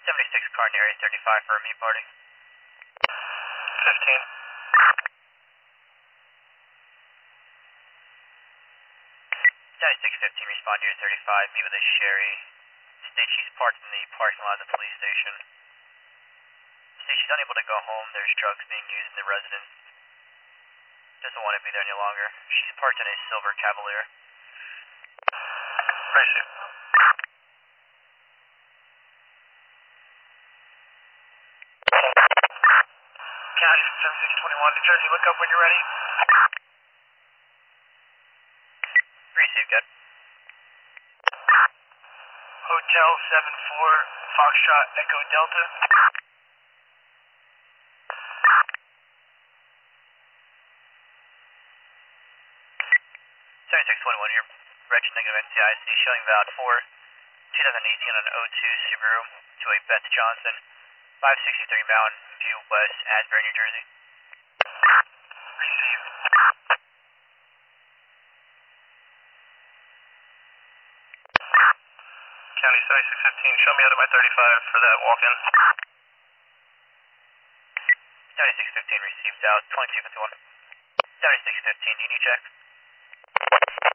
76 car in area 35 for a meet party. 15. 7615, respond to 35, meet with a Sherry. State she's parked in the parking lot of the police station. State she's unable to go home, there's drugs being used in the residence. Doesn't want to be there any longer. She's parked in a silver Cavalier. Receive. County 7621, New Jersey, look up when you're ready. Receive, good. Hotel 74, Foxtrot, Echo Delta. 7621, you're registered negative NCIC, showing valid for 2018 on an O2 Subaru to a Beth Johnson, 563 Mountain View West, Asbury, New Jersey. Receive. County 7615, show me out of my 35 for that walk-in. 7615 received out, 2251. 7615, do you need check?